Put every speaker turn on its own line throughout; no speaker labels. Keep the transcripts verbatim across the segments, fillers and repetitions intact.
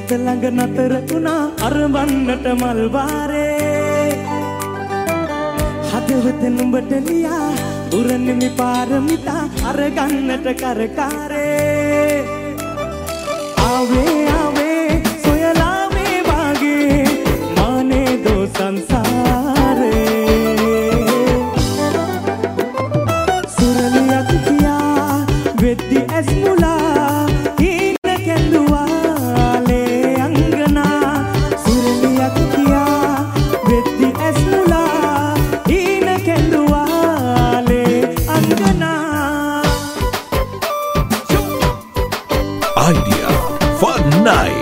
හිත ළඟ නතර වුණා අරඹන්නට මල් වාරේ හදවත නුඹට ලියා උරන්නේ පාරමිතා අරගන්නට කරකාරේ ආවේ ආවේ සොයලා මේ වාගේ මානේ දෝ සංසාරේ සුරලියක් කියා වෙද්දි ඇස් මුලා හීන කැඳුවාලේ අංගනා සුරලියක් කියා වෙද්දි ඇස් මුලා හීන කැඳුවාලේ අංගනා
Idea for night.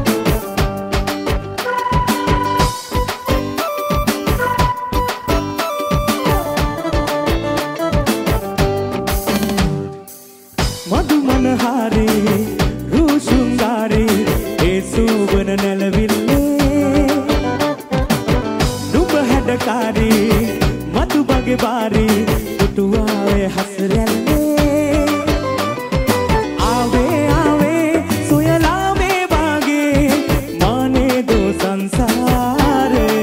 මధుමනහාරි රූසුංගාරි ඒ සුවන නැලවිල්ලේ නුඹ හැඩකාරි මధు බගේ බාරි පුටුවාවේ හසරැල්ලේ ආවේ ආවේ සොයලා මේ වාගේ මානේ දෝ සංසාරේ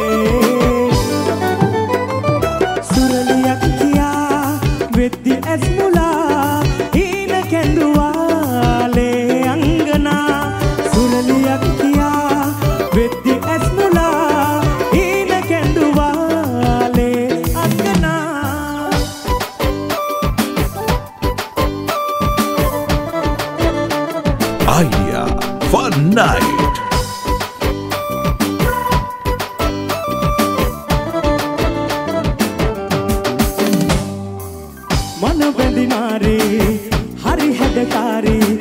සුරලියක් කියා වෙද්දි ඇස් මුලා හීන කැඳුවාලේ අංගනා සුරලියක් කියා වෙද්දි ඇස් මුලා හීන කැඳුවාලේ අංගනා
Idea for night.
මන බැඳි නාරේ හරි හැඩකාරී